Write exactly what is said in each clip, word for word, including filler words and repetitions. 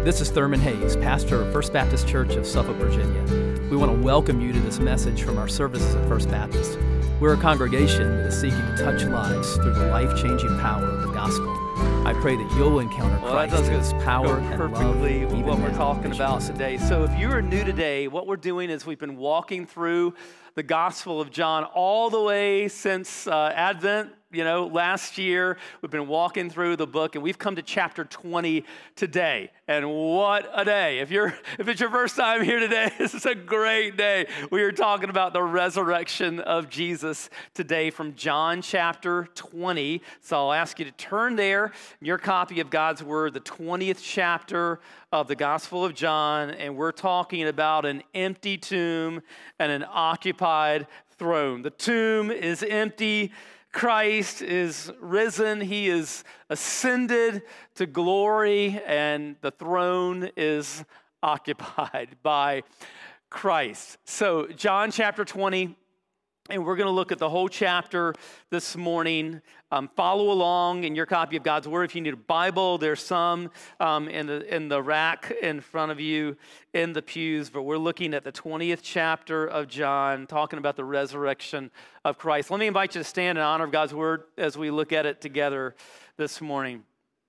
This is Thurman Hayes, pastor of First Baptist Church of Suffolk, Virginia. We want to welcome you to this message from our services at First Baptist. We're a congregation that is seeking to touch lives through the life-changing power of the gospel. I pray that you'll encounter well, Christ and His power and perfectly love, what we're now, talking about today. So if you are new today, what we're doing is we've been walking through the Gospel of John all the way since uh, Advent. You know, last year, we've been walking through the book, and we've come to chapter twenty today. And what a day. If you're, if it's your first time here today, this is a great day. We are talking about the resurrection of Jesus today from John chapter twenty. So I'll ask you to turn there, your copy of God's Word, the twentieth chapter of the Gospel of John, and we're talking about an empty tomb and an occupied throne. The tomb is empty. Christ is risen, he is ascended to glory, and the throne is occupied by Christ. So, John chapter twenty, and we're going to look at the whole chapter this morning. Um, follow along in your copy of God's Word. If you need a Bible, there's some um, in the in the rack in front of you in the pews. But we're looking at the twentieth chapter of John, talking about the resurrection of Christ. Let me invite you to stand in honor of God's Word as we look at it together this morning.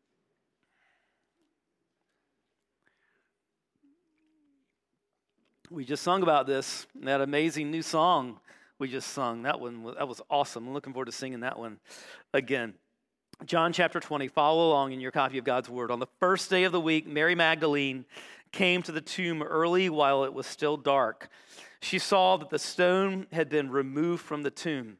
We just sung about this, that amazing new song we just sung. That one, that was awesome. I'm looking forward to singing that one again. John chapter twenty, follow along in your copy of God's Word. On the first day of the week, Mary Magdalene came to the tomb early while it was still dark. She saw that the stone had been removed from the tomb.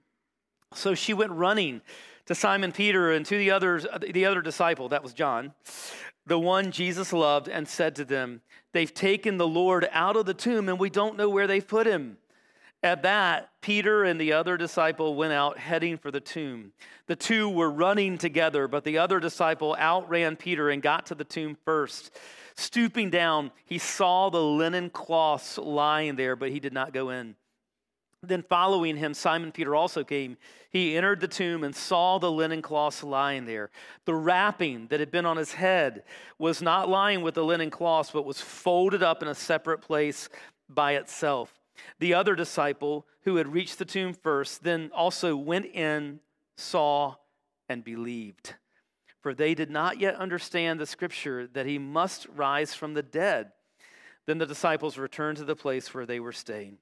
So she went running to Simon Peter and to the others, the other disciple, that was John, the one Jesus loved, and said to them, "They've taken the Lord out of the tomb, and we don't know where they've put him." At that, Peter and the other disciple went out heading for the tomb. The two were running together, but the other disciple outran Peter and got to the tomb first. Stooping down, he saw the linen cloths lying there, but he did not go in. Then following him, Simon Peter also came. He entered the tomb and saw the linen cloths lying there. The wrapping that had been on his head was not lying with the linen cloths, but was folded up in a separate place by itself. The other disciple who had reached the tomb first then also went in, saw, and believed. For they did not yet understand the scripture that he must rise from the dead. Then the disciples returned to the place where they were staying.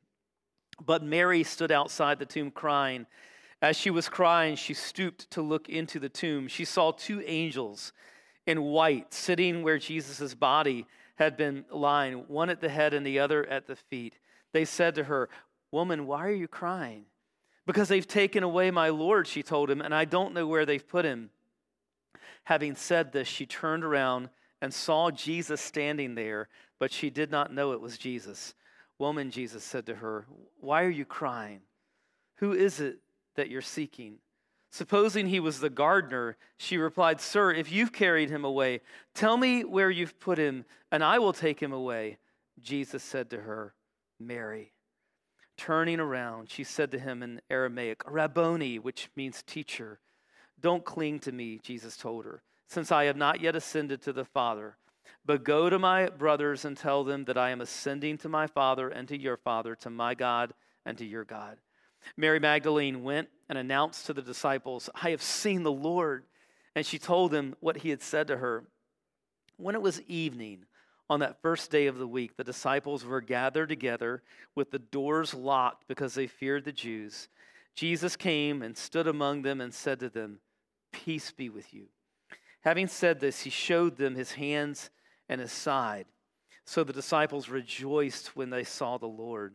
But Mary stood outside the tomb crying. As she was crying, she stooped to look into the tomb. She saw two angels in white sitting where Jesus' body had been lying, one at the head and the other at the feet. They said to her, "Woman, why are you crying?" "Because they've taken away my Lord," she told him, "and I don't know where they've put him." Having said this, she turned around and saw Jesus standing there, but she did not know it was Jesus. "Woman," Jesus said to her, "why are you crying? Who is it that you're seeking?" Supposing he was the gardener, she replied, "Sir, if you've carried him away, tell me where you've put him, and I will take him away." Jesus said to her, "Mary." Turning around, she said to him in Aramaic, "Rabboni," which means teacher. "Don't cling to me," Jesus told her, "since I have not yet ascended to the Father. But go to my brothers and tell them that I am ascending to my Father and to your Father, to my God and to your God." Mary Magdalene went and announced to the disciples, "I have seen the Lord." And she told them what he had said to her. When it was evening, on that first day of the week, the disciples were gathered together with the doors locked because they feared the Jews. Jesus came and stood among them and said to them, "Peace be with you." Having said this, he showed them his hands and his side. So the disciples rejoiced when they saw the Lord.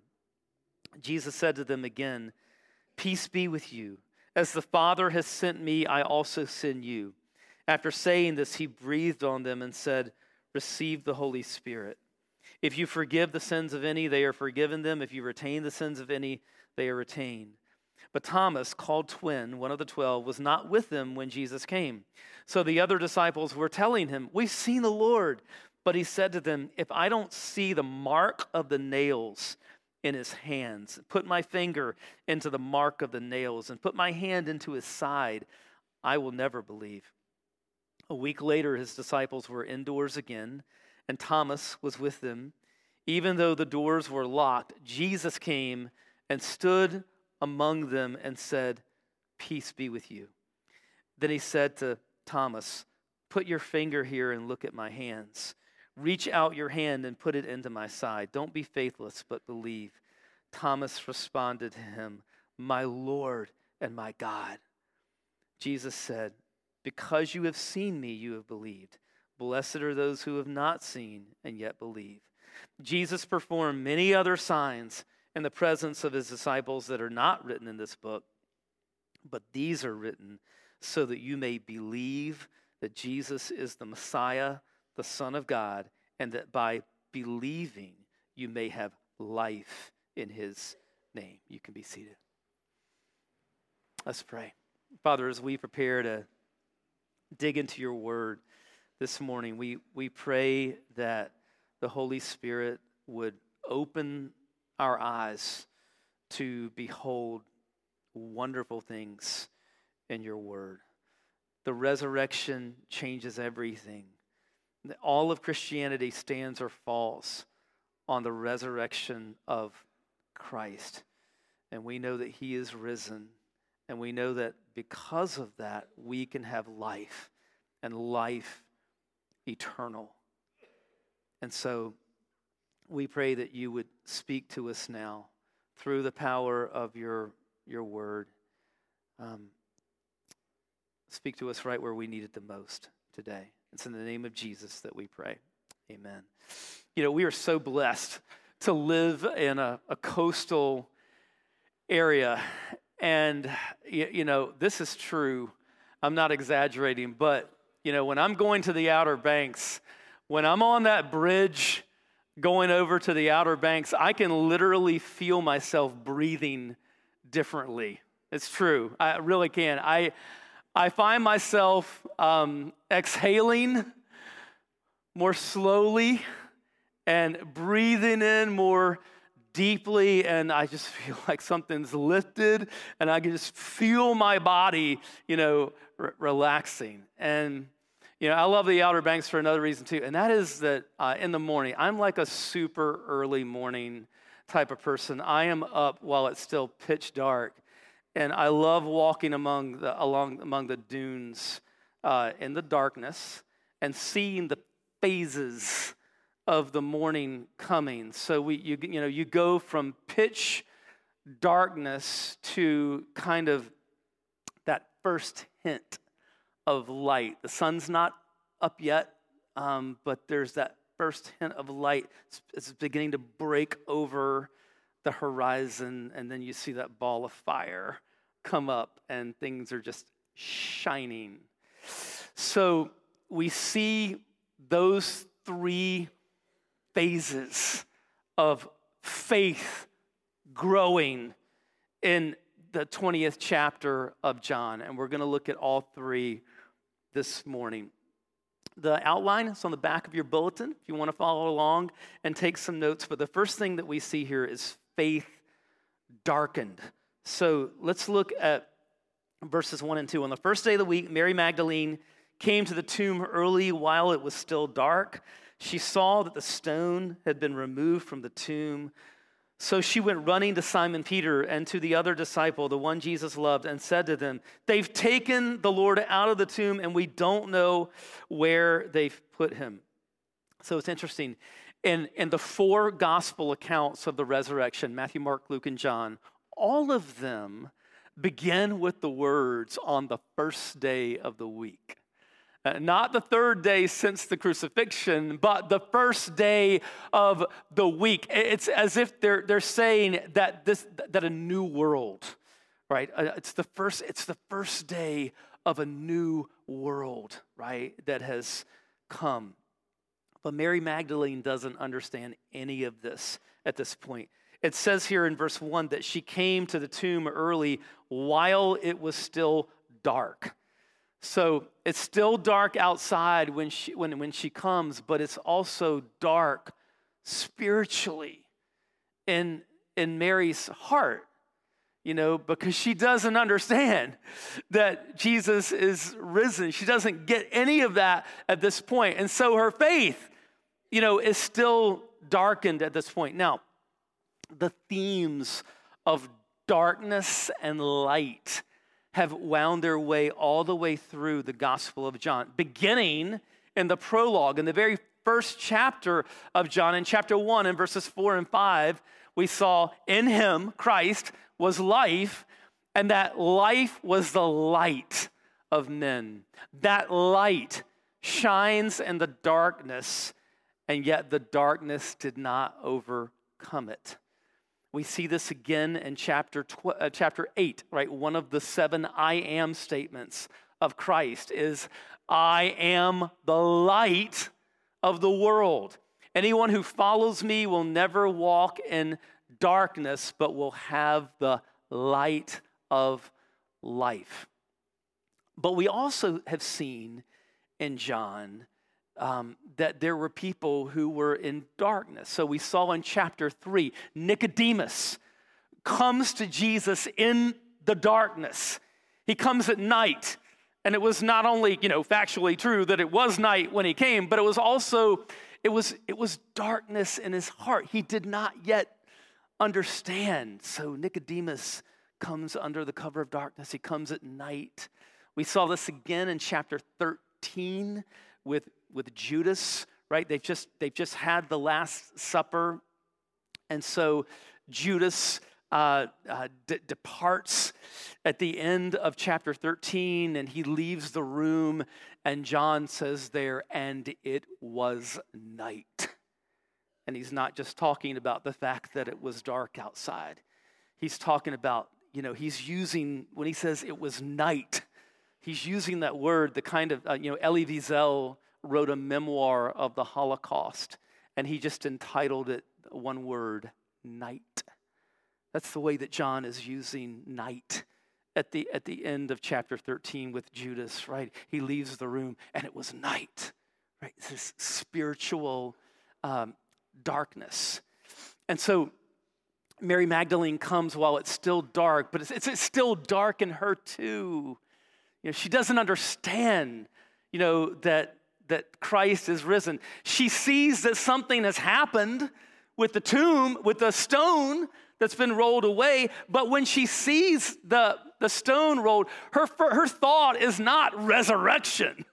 Jesus said to them again, "Peace be with you. As the Father has sent me, I also send you." After saying this, he breathed on them and said, "Receive the Holy Spirit. If you forgive the sins of any, they are forgiven them. If you retain the sins of any, they are retained." But Thomas, called Twin, one of the twelve, was not with them when Jesus came. So the other disciples were telling him, "We've seen the Lord." But he said to them, "If I don't see the mark of the nails in his hands, put my finger into the mark of the nails, and put my hand into his side, I will never believe." A week later, his disciples were indoors again, and Thomas was with them. Even though the doors were locked, Jesus came and stood among them and said, "Peace be with you." Then he said to Thomas, "Put your finger here and look at my hands. Reach out your hand and put it into my side. Don't be faithless, but believe." Thomas responded to him, "My Lord and my God." Jesus said, "Because you have seen me, you have believed. Blessed are those who have not seen and yet believe." Jesus performed many other signs in the presence of his disciples that are not written in this book, but these are written so that you may believe that Jesus is the Messiah, the Son of God, and that by believing you may have life in his name. You can be seated. Let's pray. Father, as we prepare to dig into your word this morning, we, we pray that the Holy Spirit would open our eyes to behold wonderful things in your word. The resurrection changes everything. All of Christianity stands or falls on the resurrection of Christ. And we know that he is risen. And we know that because of that, we can have life and life eternal. And so we pray that you would speak to us now through the power of your, your word. Um, speak to us right where we need it the most today. It's in the name of Jesus that we pray. Amen. You know, we are so blessed to live in a, a coastal area. And, you, you know, this is true. I'm not exaggerating. But, you know, when I'm going to the Outer Banks, when I'm on that bridge going over to the Outer Banks, I can literally feel myself breathing differently. It's true. I really can. I I find myself um, exhaling more slowly and breathing in more deeply, and I just feel like something's lifted, and I can just feel my body, you know, r- relaxing. And you know, I love the Outer Banks for another reason too, and that is that uh, in the morning, I'm like a super early morning type of person. I am up while it's still pitch dark, and I love walking among the along among the dunes uh, in the darkness and seeing the phases of the morning coming. So we, you, you know, you go from pitch darkness to kind of that first hint of light. The sun's not up yet, um, but there's that first hint of light. It's, it's beginning to break over the horizon, and then you see that ball of fire come up, and things are just shining. So we see those three phases of faith growing in the twentieth chapter of John, and we're going to look at all three this morning. The outline is on the back of your bulletin if you want to follow along and take some notes, but the first thing that we see here is faith darkened. So let's look at verses one and two. On the first day of the week, Mary Magdalene came to the tomb early while it was still dark. She saw that the stone had been removed from the tomb. So she went running to Simon Peter and to the other disciple, the one Jesus loved, and said to them, "They've taken the Lord out of the tomb, and we don't know where they've put him." So it's interesting. In, in the four gospel accounts of the resurrection, Matthew, Mark, Luke, and John, all of them begin with the words, "on the first day of the week." Uh, not the third day since the crucifixion, but the first day of the week. It's as if they're they're saying that this that a new world, right? Uh, it's the first it's the first day of a new world, right? That has come. But Mary Magdalene doesn't understand any of this at this point. It says here in verse one that she came to the tomb early while it was still dark. So it's still dark outside when she when, when she comes, but it's also dark spiritually in, in Mary's heart, you know, because she doesn't understand that Jesus is risen. She doesn't get any of that at this point. And so her faith you know, is still darkened at this point. Now, the themes of darkness and light have wound their way all the way through the Gospel of John, beginning in the prologue, in the very first chapter of John, in chapter one, in verses four and five, we saw in him, Christ, was life, and that life was the light of men. That light shines in the darkness, and yet the darkness did not overcome it. We see this again in chapter tw- uh, chapter eight, right? One of the seven I am statements of Christ is, I am the light of the world. Anyone who follows me will never walk in darkness, but will have the light of life. But we also have seen in John um, that there were people who were in darkness. So we saw in chapter three, Nicodemus comes to Jesus in the darkness. He comes at night. And it was not only, you know, factually true that it was night when he came, but it was also, it was, it was darkness in his heart. He did not yet understand. So Nicodemus comes under the cover of darkness. He comes at night. We saw this again in chapter thirteen with, with Judas, right? They've just, they've just had the Last Supper. And so Judas Uh, uh, d- departs at the end of chapter thirteen, and he leaves the room, and John says there, and it was night. And he's not just talking about the fact that it was dark outside. He's talking about, you know, he's using, when he says it was night, he's using that word, the kind of, uh, you know, Elie Wiesel wrote a memoir of the Holocaust, and he just entitled it one word, night. That's the way that John is using night at the at the end of chapter thirteen with Judas, right? He leaves the room and it was night, right? It's this spiritual um, darkness. And so Mary Magdalene comes while it's still dark, but it's, it's, it's still dark in her too. You know, she doesn't understand, you know, that, that Christ is risen. She sees that something has happened with the tomb, with the stone that's been rolled away, but when she sees the, the stone rolled, her, her thought is not resurrection.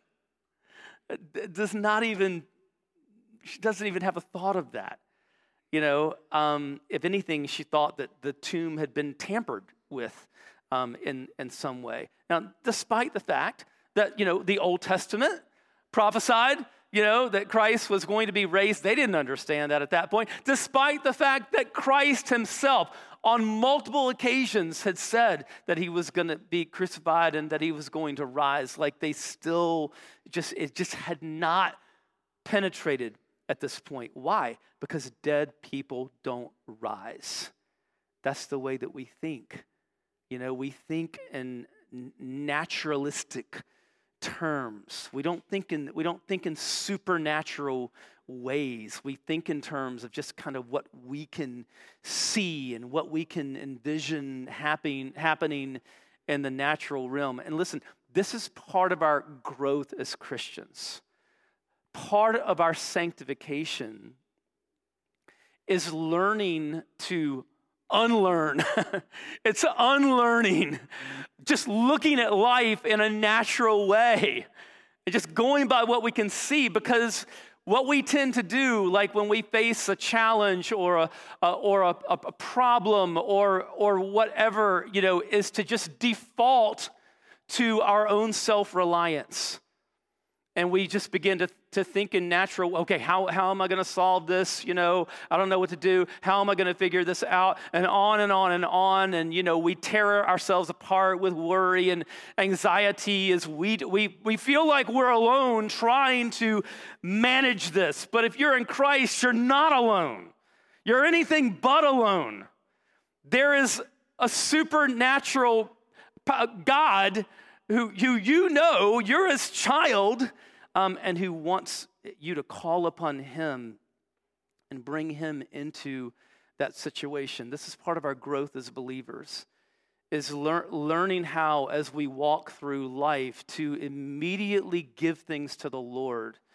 It does not even, she doesn't even have a thought of that. You know, um, if anything, she thought that the tomb had been tampered with um, in, in some way. Now, despite the fact that, you know, the Old Testament prophesied, you know, that Christ was going to be raised. They didn't understand that at that point, despite the fact that Christ himself on multiple occasions had said that he was going to be crucified and that he was going to rise. Like they still just, it just had not penetrated at this point. Why? Because dead people don't rise. That's the way that we think. You know, we think in naturalistic terms. We don't think in we don't think in supernatural ways. We think in terms of just kind of what we can see and what we can envision happening happening in the natural realm. And listen, this is part of our growth as Christians. Part of our sanctification is learning to unlearn. It's unlearning, just looking at life in a natural way and just going by what we can see, because what we tend to do, like when we face a challenge or a, a or a, a problem or or whatever, you know, is to just default to our own self-reliance. And we just begin to, to think in natural, okay, how, how am I going to solve this? You know, I don't know what to do. How am I going to figure this out? And on and on and on. And, you know, we tear ourselves apart with worry and anxiety as we, we, we feel like we're alone trying to manage this. But if you're in Christ, you're not alone. You're anything but alone. There is a supernatural God who, who you know, you're his child, um, and who wants you to call upon him and bring him into that situation. This is part of our growth as believers, is lear- learning how, as we walk through life, to immediately give things to the Lord,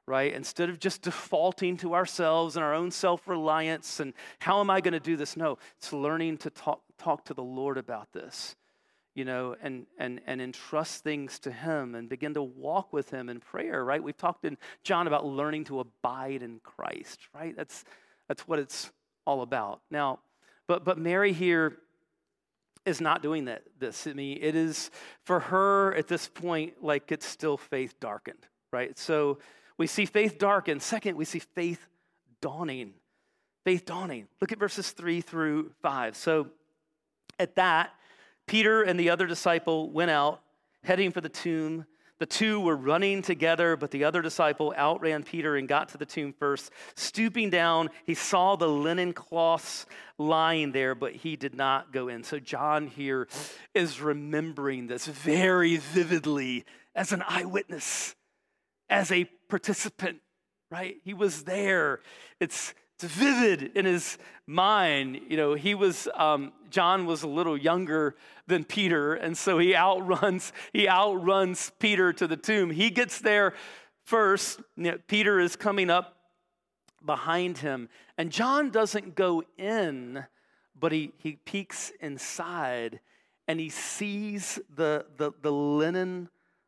right? Instead of just defaulting to ourselves and our own self-reliance and how am I going to do this? No, it's learning to talk talk to the Lord about this, you know, and and and entrust things to him and begin to walk with him in prayer, right? We've talked in John about learning to abide in Christ, right? That's that's what it's all about. Now, but but Mary here is not doing that. This, I mean, it is for her at this point like it's still faith darkened, right? So we see faith darkened. Second, we see faith dawning. Faith dawning. Look at verses three through five. So at that, Peter and the other disciple went out, heading for the tomb. The two were running together, but the other disciple outran Peter and got to the tomb first. Stooping down, he saw the linen cloths lying there, but he did not go in. So John here is remembering this very vividly as an eyewitness, as a participant, right? He was there. It's It's vivid in his mind. You know, he was, um, John was a little younger than Peter, and so he outruns, he outruns Peter to the tomb. He gets there first. You know, Peter is coming up behind him, and John doesn't go in, but he, he peeks inside, and he sees the, the, the linen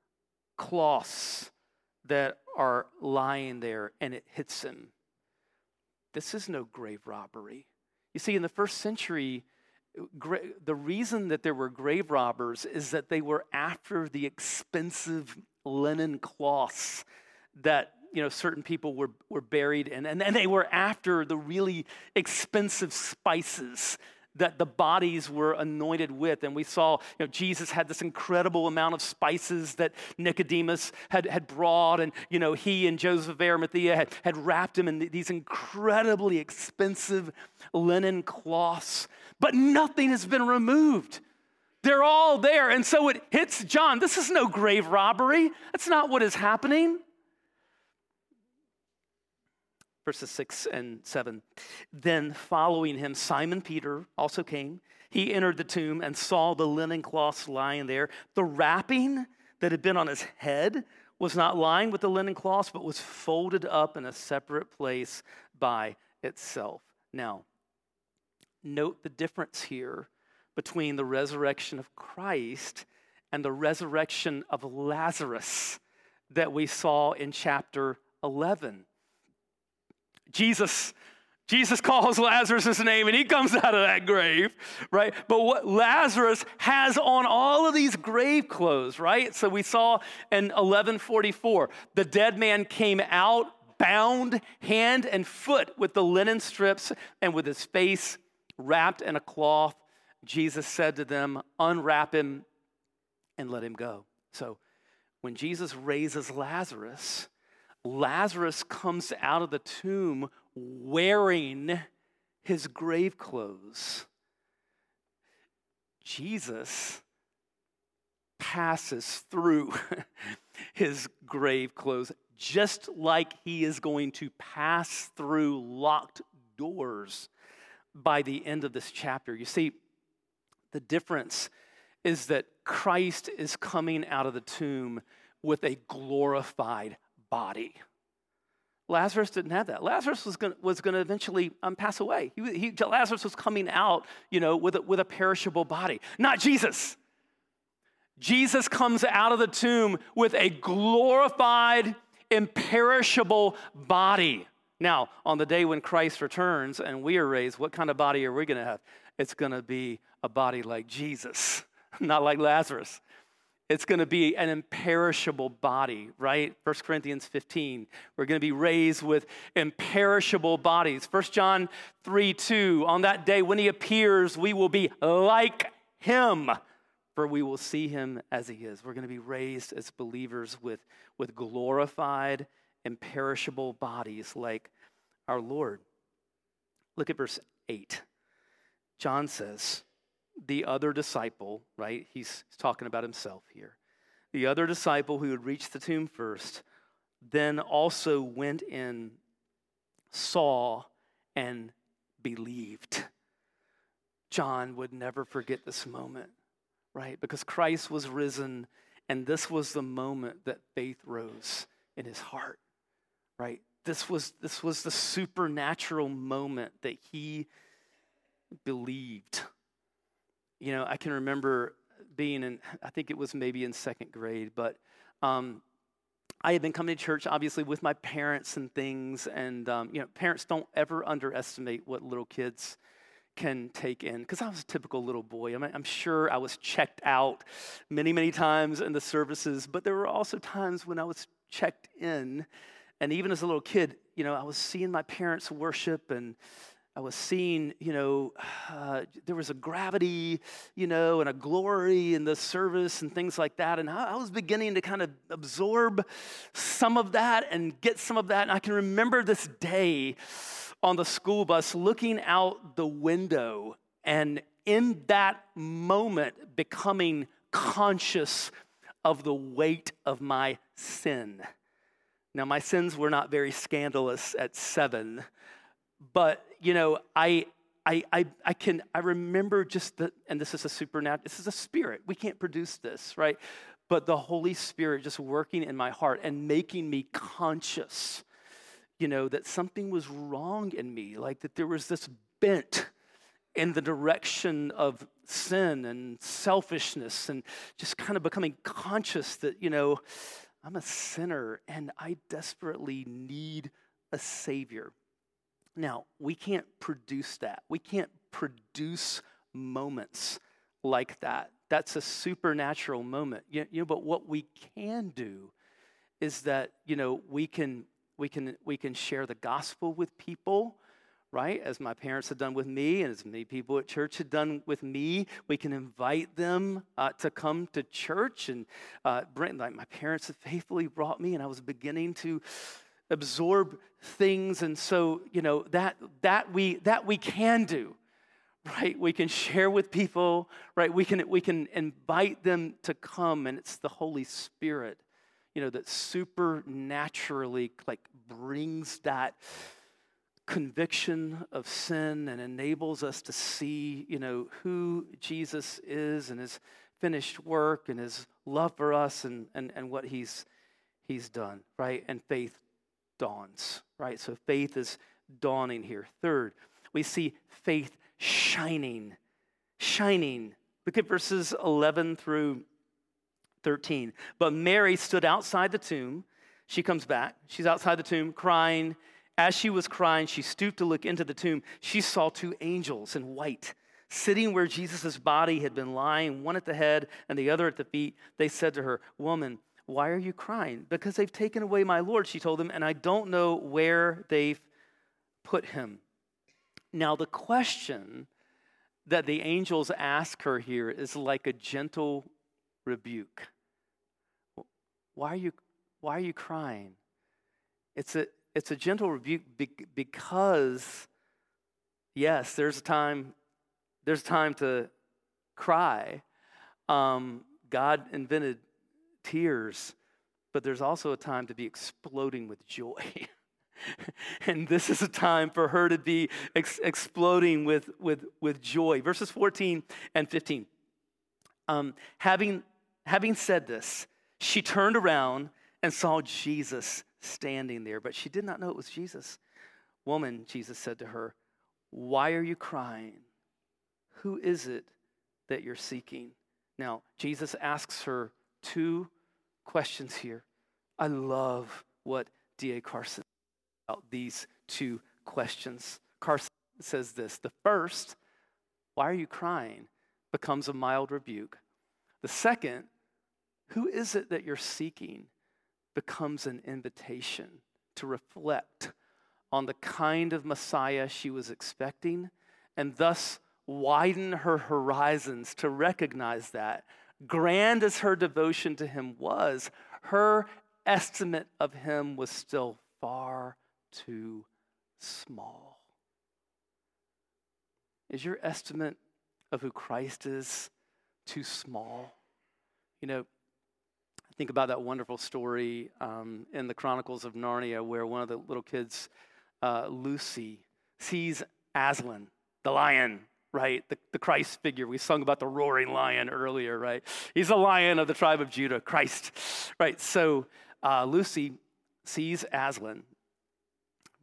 cloths that are lying there, and it hits him. This is no grave robbery. You see, in the first century, gra- the reason that there were grave robbers is that they were after the expensive linen cloths that, you know, certain people were, were buried in. And, and they were after the really expensive spices that the bodies were anointed with. And we saw, you know, Jesus had this incredible amount of spices that Nicodemus had, had brought, and, you know, he and Joseph of Arimathea had, had wrapped him in these incredibly expensive linen cloths. But nothing has been removed. They're all there. And so it hits John. This is no grave robbery. That's not what is happening. Verses six and seven. Then following him, Simon Peter also came. He entered the tomb and saw the linen cloths lying there. The wrapping that had been on his head was not lying with the linen cloths, but was folded up in a separate place by itself. Now, note the difference here between the resurrection of Christ and the resurrection of Lazarus that we saw in chapter eleven. Jesus, Jesus calls Lazarus his name, and he comes out of that grave, right? But what Lazarus has on all of these grave clothes, right? So we saw in eleven forty-four, the dead man came out, bound hand and foot with the linen strips and with his face wrapped in a cloth. Jesus said to them, unwrap him and let him go. So when Jesus raises Lazarus, Lazarus comes out of the tomb wearing his grave clothes. Jesus passes through his grave clothes just like he is going to pass through locked doors by the end of this chapter. You see, the difference is that Christ is coming out of the tomb with a glorified body. Lazarus didn't have that. Lazarus was going was going to eventually um, pass away. He, he, Lazarus was coming out, you know, with a, with a perishable body. Not Jesus. Jesus comes out of the tomb with a glorified, imperishable body. Now, on the day when Christ returns and we are raised, what kind of body are we going to have? It's going to be a body like Jesus, not like Lazarus. It's going to be an imperishable body, right? First Corinthians fifteen, we're going to be raised with imperishable bodies. First John three two, on that day when he appears, we will be like him, for we will see him as he is. We're going to be raised as believers with, with glorified, imperishable bodies like our Lord. Look at verse eight. John says, the other disciple, right? He's talking about himself here. The other disciple who had reached the tomb first, then also went in, saw, and believed. John would never forget this moment, right? Because Christ was risen, and this was the moment that faith rose in his heart, right? This was, this was the supernatural moment that he believed. You know, I can remember being in, I think it was maybe in second grade, but um, I had been coming to church, obviously, with my parents and things, and, um, you know, parents don't ever underestimate what little kids can take in, because I was a typical little boy. I mean, I'm sure I was checked out many, many times in the services, but there were also times when I was checked in, and even as a little kid, you know, I was seeing my parents worship, and I was seeing, you know, uh, there was a gravity, you know, and a glory in the service and things like that. And I, I was beginning to kind of absorb some of that and get some of that. And I can remember this day on the school bus looking out the window and in that moment becoming conscious of the weight of my sin. Now, my sins were not very scandalous at seven, but, you know, I, I, I, I can, I remember just the, and this is a supernatural, this is a spirit. We can't produce this, right? But the Holy Spirit just working in my heart and making me conscious, you know, that something was wrong in me, like that there was this bent in the direction of sin and selfishness, and just kind of becoming conscious that, you know, I'm a sinner and I desperately need a Savior. Now, we can't produce that. We can't produce moments like that. That's a supernatural moment. You, you know, but what we can do is that, you know, we can we can we can share the gospel with people, right? As my parents had done with me, and as many people at church had done with me. We can invite them uh, to come to church, and uh, bring, like my parents have faithfully brought me, and I was beginning to absorb things, and so, you know, that that we that we can do, right? We can share with people, right? We can we can invite them to come, and it's the Holy Spirit, you know, that supernaturally like brings that conviction of sin and enables us to see, you know, who Jesus is and his finished work and his love for us, and and and what he's he's done, right? And faith dawns, right? So faith is dawning here. Third, we see faith shining, shining. Look at verses eleven through thirteen. But Mary stood outside the tomb. She comes back. She's outside the tomb crying. As she was crying, she stooped to look into the tomb. She saw two angels in white sitting where Jesus' body had been lying, one at the head and the other at the feet. They said to her, "Woman, why are you crying?" "Because they've taken away my Lord," she told them, "and I don't know where they've put him." Now, the question that the angels ask her here is like a gentle rebuke. Why are you, why are you crying? It's a, it's a gentle rebuke because, yes, there's a time, there's time to cry. Um, God invented tears, but there's also a time to be exploding with joy. And this is a time for her to be ex- exploding with, with, with joy. Verses fourteen and fifteen. Um, having, having said this, she turned around and saw Jesus standing there, but she did not know it was Jesus. "Woman," Jesus said to her, "why are you crying? Who is it that you're seeking?" Now, Jesus asks her two questions here. I love what D A Carson said about these two questions. Carson says this: the first, "Why are you crying?" becomes a mild rebuke. The second, "Who is it that you're seeking?" becomes an invitation to reflect on the kind of Messiah she was expecting, and thus widen her horizons to recognize that, grand as her devotion to him was, her estimate of him was still far too small. Is your estimate of who Christ is too small? You know, think about that wonderful story um, in the Chronicles of Narnia where one of the little kids, uh, Lucy, sees Aslan, the lion, right? The, the Christ figure. We sung about the roaring lion earlier, right? He's a lion of the tribe of Judah, Christ, right? So uh, Lucy sees Aslan,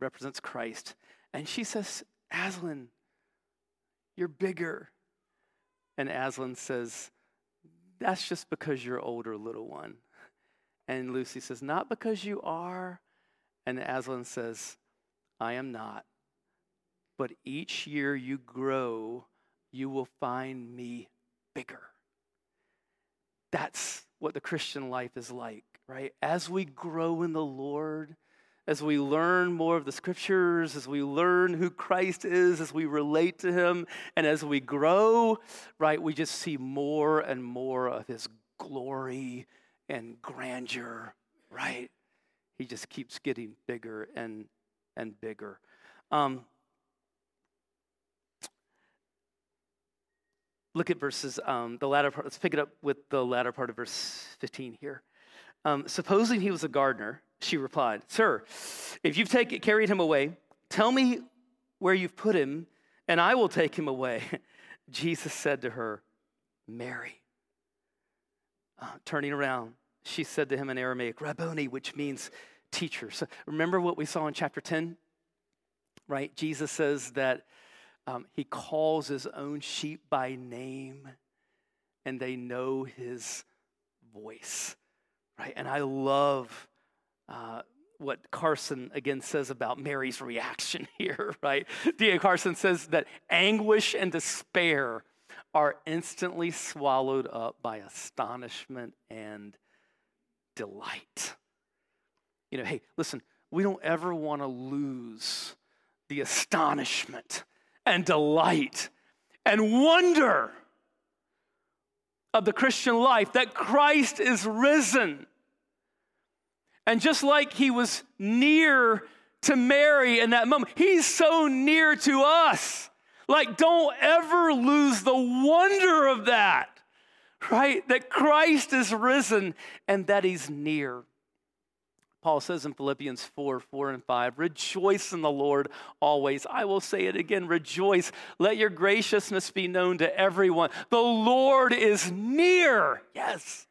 represents Christ. And she says, Aslan, you're bigger. And Aslan says, that's just because you're older, little one. And Lucy says, not because you are. And Aslan says, I am not. But each year you grow, you will find me bigger. That's what the Christian life is like, right? As we grow in the Lord, as we learn more of the scriptures, as we learn who Christ is, as we relate to him, and as we grow, right, we just see more and more of his glory and grandeur, right? He just keeps getting bigger and, and bigger. Um, Look at verses, um, the latter part. Let's pick it up with the latter part of verse fifteen here. Um, Supposing he was a gardener, she replied, Sir, if you've take, carried him away, tell me where you've put him, and I will take him away. Jesus said to her, Mary. Uh, turning around, she said to him in Aramaic, Rabboni, which means teacher. So remember what we saw in chapter ten, right? Jesus says that Um, he calls his own sheep by name, and they know his voice, right? And I love uh, what Carson, again, says about Mary's reaction here, right? D A Carson says that anguish and despair are instantly swallowed up by astonishment and delight. You know, hey, listen, we don't ever want to lose the astonishment and delight and wonder of the Christian life, that Christ is risen. And just like he was near to Mary in that moment, he's so near to us. Like, don't ever lose the wonder of that, right? That Christ is risen and that he's near. Paul says in Philippians four, four and five, rejoice in the Lord always. I will say it again, rejoice. Let your graciousness be known to everyone. The Lord is near. Yes,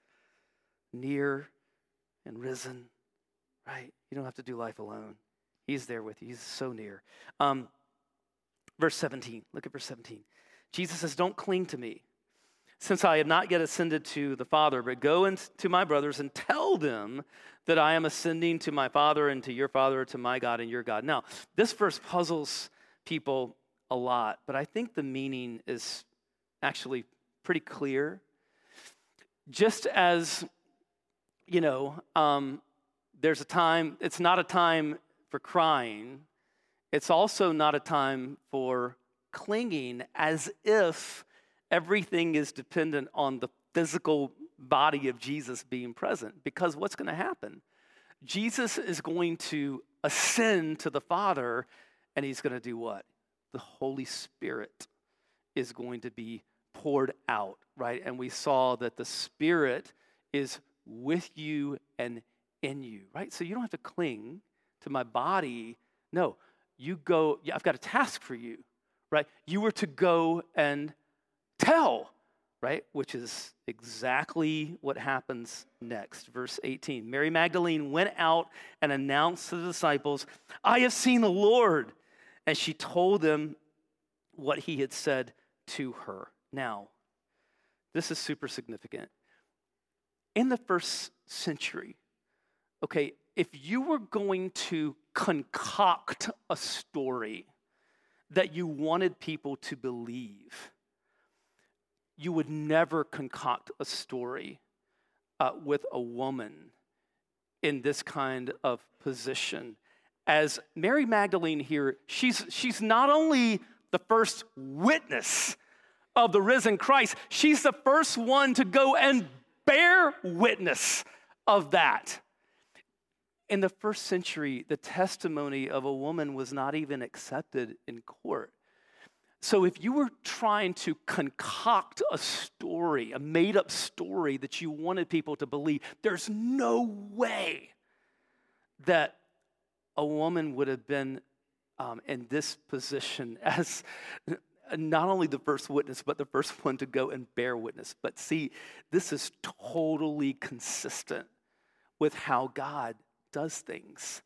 near and risen, right? You don't have to do life alone. He's there with you. He's so near. Um, verse seventeen, look at verse seventeen. Jesus says, don't cling to me, since I have not yet ascended to the Father, but go in to my brothers and tell them that I am ascending to my Father and to your Father, to my God and your God. Now, this verse puzzles people a lot, but I think the meaning is actually pretty clear. Just as, you know, um, there's a time, it's not a time for crying. It's also not a time for clinging as if everything is dependent on the physical body of Jesus being present. Because what's going to happen? Jesus is going to ascend to the Father, and he's going to do what? The Holy Spirit is going to be poured out, right? And we saw that the Spirit is with you and in you, right? So you don't have to cling to my body. No, you go, yeah, I've got a task for you, right? You were to go and tell, right? Which is exactly what happens next. Verse eighteen, Mary Magdalene went out and announced to the disciples, I have seen the Lord. And she told them what he had said to her. Now, this is super significant. In the first century, okay, if you were going to concoct a story that you wanted people to believe, you would never concoct a story uh, with a woman in this kind of position. As Mary Magdalene here, she's, she's not only the first witness of the risen Christ, she's the first one to go and bear witness of that. In the first century, the testimony of a woman was not even accepted in court. So if you were trying to concoct a story, a made-up story that you wanted people to believe, there's no way that a woman would have been um, in this position as not only the first witness, but the first one to go and bear witness. But see, this is totally consistent with how God does things,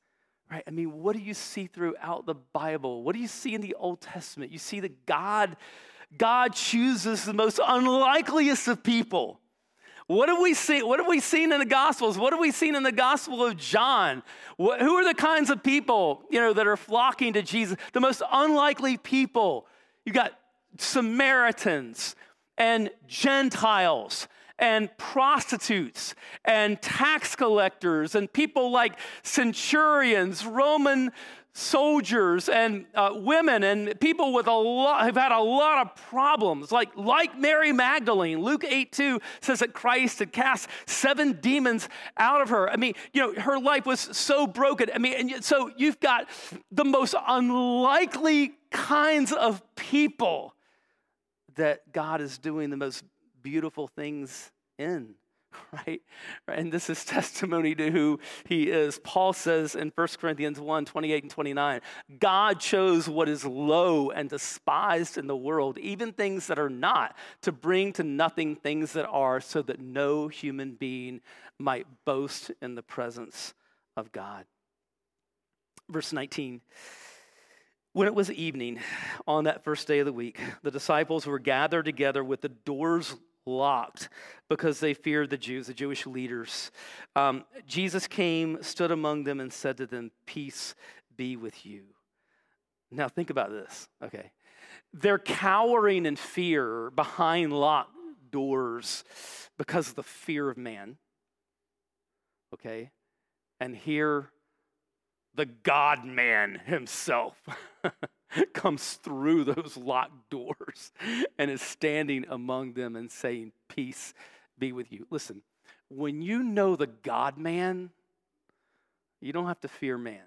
right? I mean, what do you see throughout the Bible? What do you see in the Old Testament? You see that God, God chooses the most unlikeliest of people. What have we seen? What have we seen in the Gospels? What have we seen in the Gospel of John? What, who are the kinds of people, you know, that are flocking to Jesus? The most unlikely people. You got Samaritans and Gentiles and prostitutes and tax collectors and people like centurions, Roman soldiers and uh, women and people with a lot have had a lot of problems, like like Mary Magdalene. Luke eight two says that Christ had cast seven demons out of her. I mean, you know, her life was so broken. I mean, and yet, so you've got the most unlikely kinds of people that God is doing the most beautiful things in. Right? And this is testimony to who he is. Paul says in First Corinthians one, twenty-eight and twenty-nine, God chose what is low and despised in the world, even things that are not, to bring to nothing things that are, so that no human being might boast in the presence of God. Verse nineteen, when it was evening on that first day of the week, the disciples were gathered together with the doors locked because they feared the Jews, the Jewish leaders. Um, Jesus came, stood among them, and said to them, "Peace be with you." Now think about this, okay? They're cowering in fear behind locked doors because of the fear of man, okay? And here, the God-man himself comes through those locked doors and is standing among them and saying, "Peace be with you." Listen, when you know the God-man, you don't have to fear man.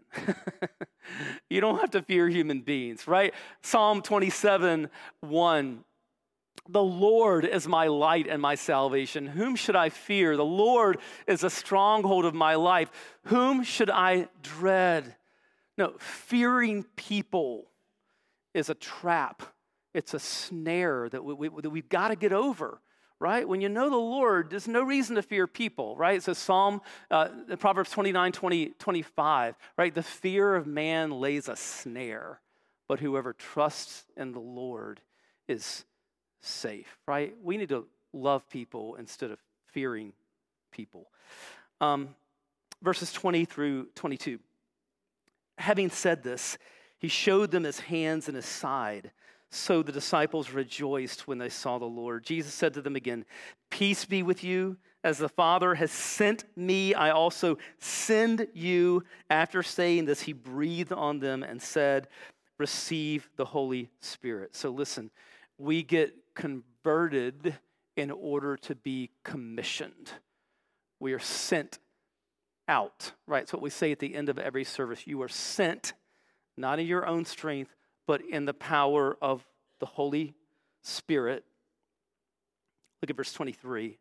You don't have to fear human beings, right? Psalm twenty-seven, one, "The Lord is my light and my salvation. Whom should I fear? The Lord is a stronghold of my life. Whom should I dread?" No, fearing people is a trap. It's a snare that, we, we, that we've got to get over, right? When you know the Lord, there's no reason to fear people, right? It says Psalm, uh, Proverbs twenty-nine, twenty, twenty-five, right? The fear of man lays a snare, but whoever trusts in the Lord is safe, right? We need to love people instead of fearing people. Um, verses twenty through twenty-two. Having said this, he showed them his hands and his side. So the disciples rejoiced when they saw the Lord. Jesus said to them again, "Peace be with you. As the Father has sent me, I also send you." After saying this, he breathed on them and said, "Receive the Holy Spirit." So listen, we get converted in order to be commissioned. We are sent out, right? It's what we say at the end of every service. You are sent, not in your own strength, but in the power of the Holy Spirit. Look at verse twenty-three.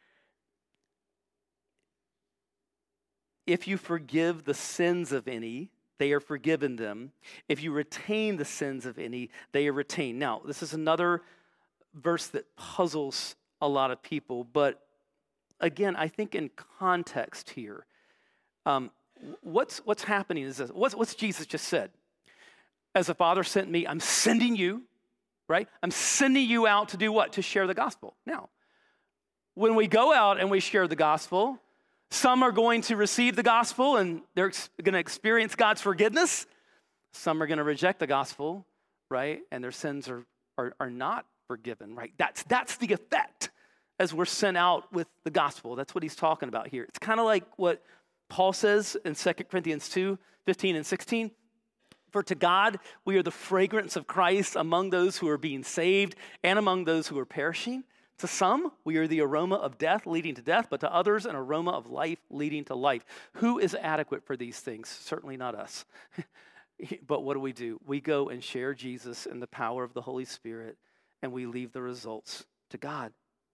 "If you forgive the sins of any, they are forgiven them. If you retain the sins of any, they are retained." Now, this is another verse that puzzles a lot of people, but again, I think in context here, um, what's what's happening is this. What's, what's Jesus just said? As the Father sent me, I'm sending you, right? I'm sending you out to do what? To share the gospel. Now, when we go out and we share the gospel, some are going to receive the gospel and they're ex- going to experience God's forgiveness. Some are going to reject the gospel, right? And their sins are, are, are not forgiven, right? That's, that's the effect as we're sent out with the gospel. That's what he's talking about here. It's kind of like what Paul says in Second Corinthians two, fifteen and sixteen. "For to God we are the fragrance of Christ among those who are being saved and among those who are perishing. To some we are the aroma of death leading to death, but to others an aroma of life leading to life." Who is adequate for these things? Certainly not us. But what do we do? We go and share Jesus in the power of the Holy Spirit, and we leave the results to God.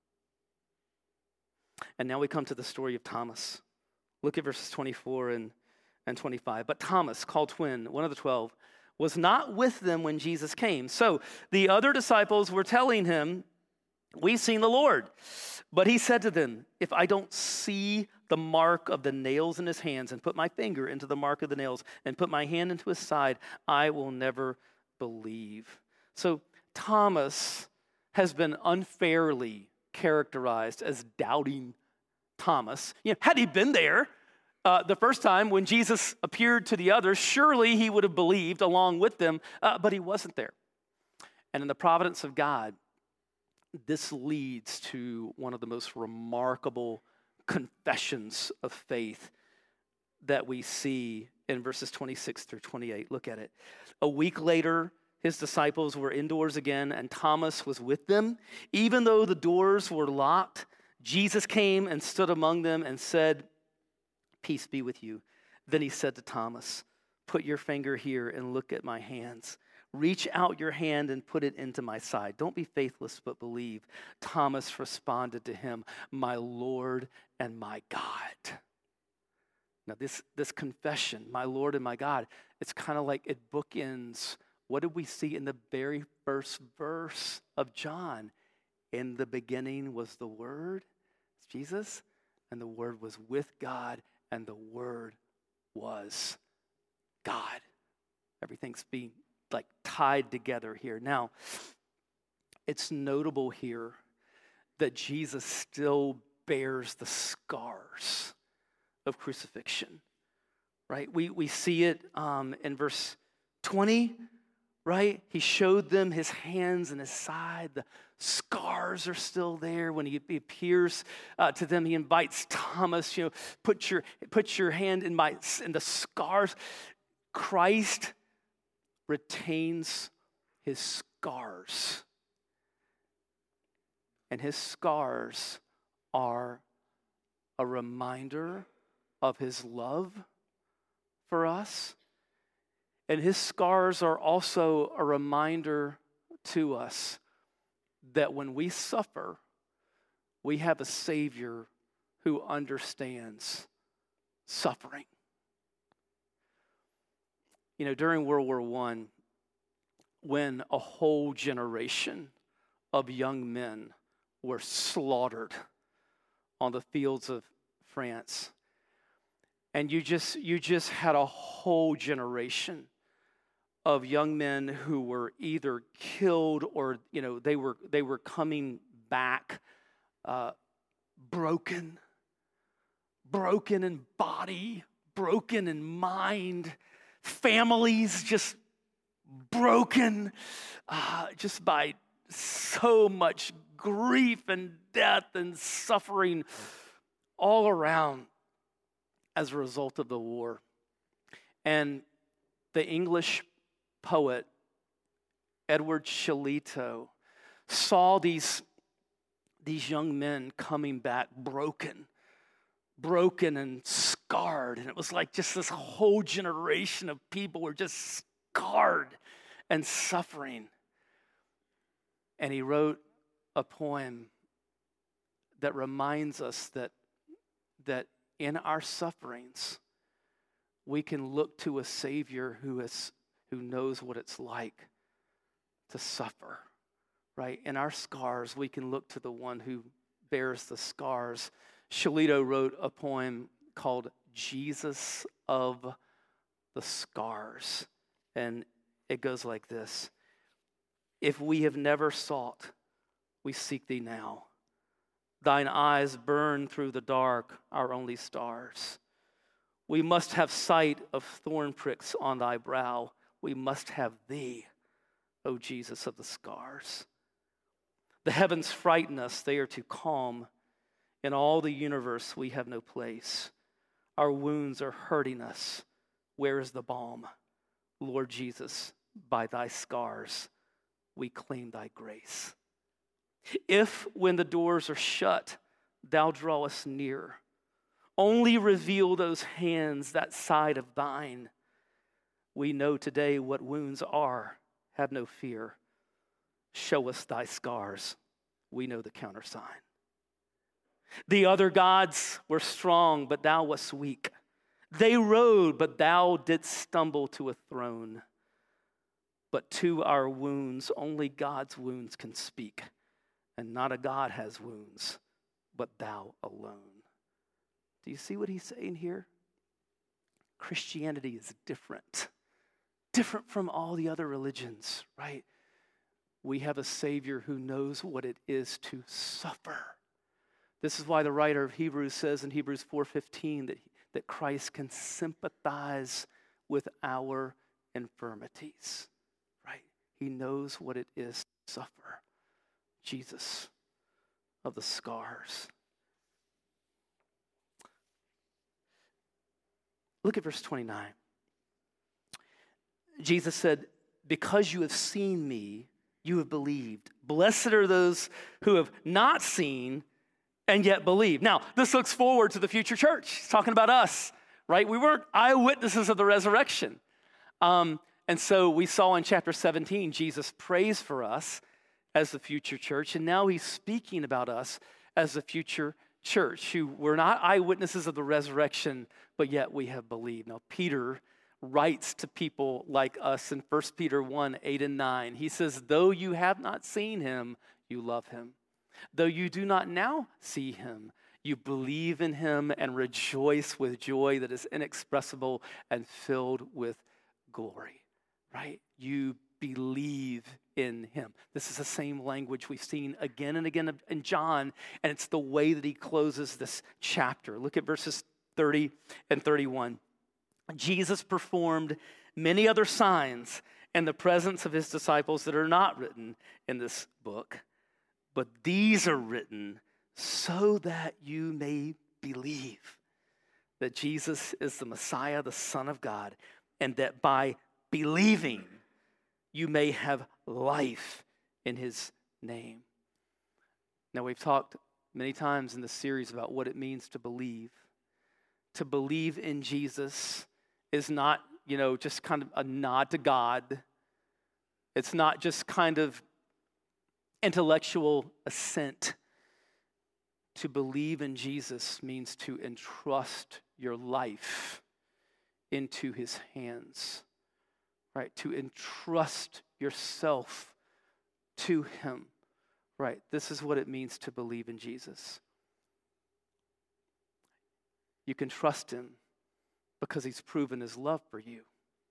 And now we come to the story of Thomas. Look at verses twenty-four and, and twenty-five. "But Thomas, called Twin, one of the twelve, was not with them when Jesus came. So the other disciples were telling him, 'We've seen the Lord.' But he said to them, 'If I don't see the mark of the nails in his hands and put my finger into the mark of the nails and put my hand into his side, I will never believe. So Thomas has been unfairly characterized as doubting Thomas. You know, had he been there uh, the first time when Jesus appeared to the others, surely he would have believed along with them, uh, but he wasn't there. And in the providence of God, this leads to one of the most remarkable confessions of faith that we see in verses twenty-six through twenty-eight. Look at it. A week later, his disciples were indoors again, and Thomas was with them. Even though the doors were locked, Jesus came and stood among them and said, "Peace be with you." Then he said to Thomas, "Put your finger here and look at my hands. Reach out your hand and put it into my side. Don't be faithless, but believe." Thomas responded to him, "My Lord and my God." Now this, this confession, my Lord and my God, it's kind of like it bookends. What did we see in the very first verse of John? In the beginning was the Word, Jesus, and the Word was with God, and the Word was God. Everything's being like tied together here. Now, it's notable here that Jesus still bears the scars of crucifixion, right? We, we see it um, in verse twenty, right? He showed them his hands and his side. The scars are still there. When he, he appears uh, to them, he invites Thomas, you know, put your, put your hand in my, in the scars. Christ retains his scars. And his scars are a reminder of his love for us. And his scars are also a reminder to us that when we suffer, we have a Savior who understands suffering. You know, during World War One, when a whole generation of young men were slaughtered on the fields of France, and you just you just had a whole generation of young men who were either killed or, you know, they were they were coming back uh, broken, broken in body, broken in mind, families just broken uh, just by so much grief and death and suffering all around as a result of the war. And the English poet Edward Shillito saw these, these young men coming back broken, broken and scarred. And it was like just this whole generation of people were just scarred and suffering. And he wrote a poem that reminds us that, that in our sufferings, we can look to a Savior who is who knows what it's like to suffer, right? In our scars, we can look to the one who bears the scars. Shillito wrote a poem called Jesus of the Scars, and it goes like this. If we have never sought, we seek thee now. Thine eyes burn through the dark, our only stars. We must have sight of thorn pricks on thy brow. We must have thee, O Jesus of the scars. The heavens frighten us, they are too calm. In all the universe we have no place. Our wounds are hurting us. Where is the balm? Lord Jesus, by thy scars we claim thy grace. If when the doors are shut, thou draw us near, only reveal those hands, that side of thine. We know today what wounds are. Have no fear. Show us thy scars. We know the countersign. The other gods were strong, but thou wast weak. They rode, but thou didst stumble to a throne. But to our wounds, only God's wounds can speak. And not a God has wounds, but thou alone. Do you see what he's saying here? Christianity is different. Different from all the other religions, right? We have a Savior who knows what it is to suffer. This is why the writer of Hebrews says in Hebrews four fifteen that, that Christ can sympathize with our infirmities, right? He knows what it is to suffer. Jesus of the scars. Look at verse twenty-nine. Jesus said, because you have seen me, you have believed. Blessed are those who have not seen and yet believe. Now, this looks forward to the future church. He's talking about us, right? We weren't eyewitnesses of the resurrection. Um, and so we saw in chapter seventeen, Jesus prays for us as the future church. And now he's speaking about us as the future church, who were not eyewitnesses of the resurrection, but yet we have believed. Now, Peter writes to people like us in First Peter one, eight and nine. He says, though you have not seen him, you love him. Though you do not now see him, you believe in him and rejoice with joy that is inexpressible and filled with glory, right? You believe in him. This is the same language we've seen again and again in John, and it's the way that he closes this chapter. Look at verses thirty and thirty-one. Jesus performed many other signs in the presence of his disciples that are not written in this book, but these are written so that you may believe that Jesus is the Messiah, the Son of God, and that by believing you may have life in his name. Now, we've talked many times in this series about what it means to believe. To believe in Jesus is not, you know, just kind of a nod to God. It's not just kind of intellectual assent. To believe in Jesus means to entrust your life into his hands, right? To entrust yourself to him, right? This is what it means to believe in Jesus. You can trust him because he's proven his love for you.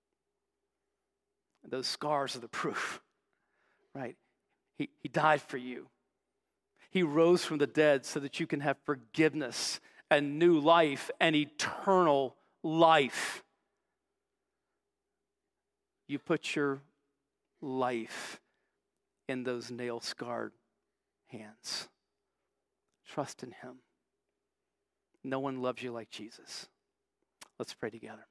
Those scars are the proof, right? He, he died for you. He rose from the dead so that you can have forgiveness and new life and eternal life. You put your life in those nail-scarred hands. Trust in him. No one loves you like Jesus. Let's pray together.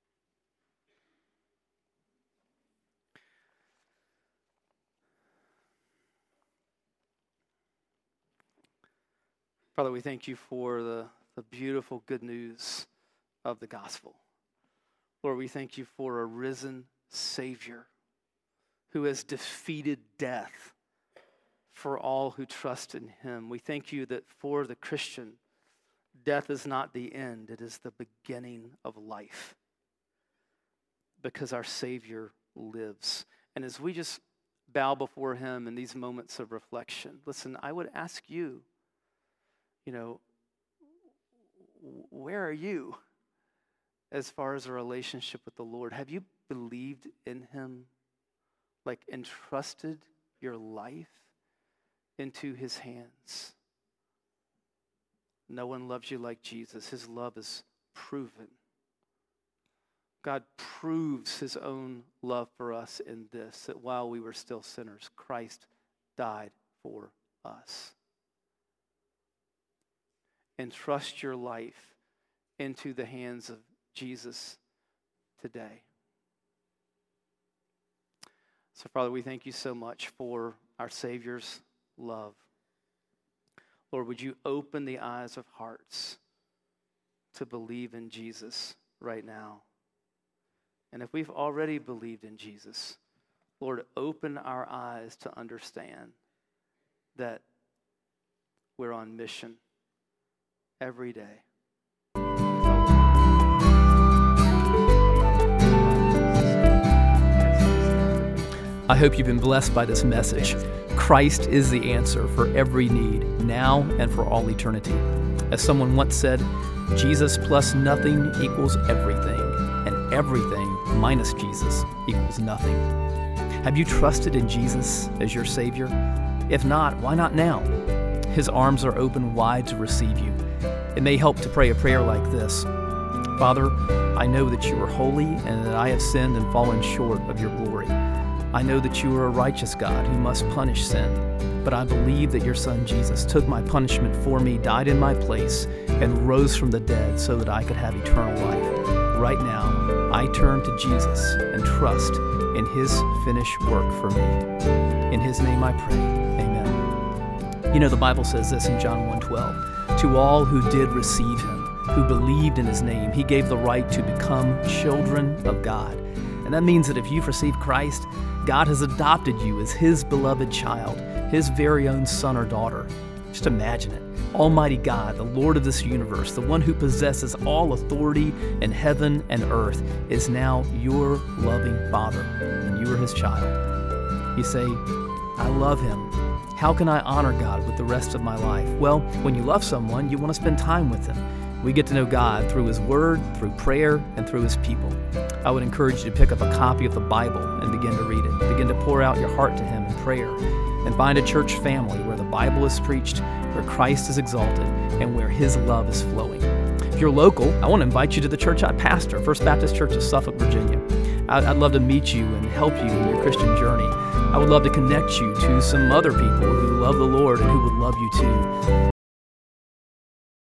Father, we thank you for the, the beautiful good news of the gospel. Lord, we thank you for a risen Savior who has defeated death for all who trust in him. We thank you that for the Christian, death is not the end, it is the beginning of life because our Savior lives. And as we just bow before him in these moments of reflection, listen, I would ask you, you know, where are you as far as a relationship with the Lord? Have you believed in him, like entrusted your life into his hands? No one loves you like Jesus. His love is proven. God proves his own love for us in this, that while we were still sinners, Christ died for us. Entrust your life into the hands of Jesus today. So, Father, we thank you so much for our Savior's love. Lord, would you open the eyes of hearts to believe in Jesus right now? And if we've already believed in Jesus, Lord, open our eyes to understand that we're on mission every day. I hope you've been blessed by this message. Christ is the answer for every need, now and for all eternity. As someone once said, Jesus plus nothing equals everything, and everything minus Jesus equals nothing. Have you trusted in Jesus as your Savior? If not, why not now? His arms are open wide to receive you. It may help to pray a prayer like this. Father, I know that you are holy and that I have sinned and fallen short of your glory. I know that you are a righteous God who must punish sin, but I believe that your Son Jesus took my punishment for me, died in my place, and rose from the dead so that I could have eternal life. Right now, I turn to Jesus and trust in his finished work for me. In his name I pray, amen. You know, the Bible says this in John one twelve, to all who did receive him, who believed in his name, he gave the right to become children of God. And that means that if you've received Christ, God has adopted you as his beloved child, his very own son or daughter. Just imagine it. Almighty God, the Lord of this universe, the one who possesses all authority in heaven and earth, is now your loving Father, and you are his child. You say, I love him. How can I honor God with the rest of my life? Well, when you love someone, you want to spend time with them. We get to know God through his word, through prayer, and through his people. I would encourage you to pick up a copy of the Bible and begin to read it. Begin to pour out your heart to him in prayer. And find a church family where the Bible is preached, where Christ is exalted, and where his love is flowing. If you're local, I want to invite you to the church I pastor, First Baptist Church of Suffolk, Virginia. I'd love to meet you and help you in your Christian journey. I would love to connect you to some other people who love the Lord and who would love you too.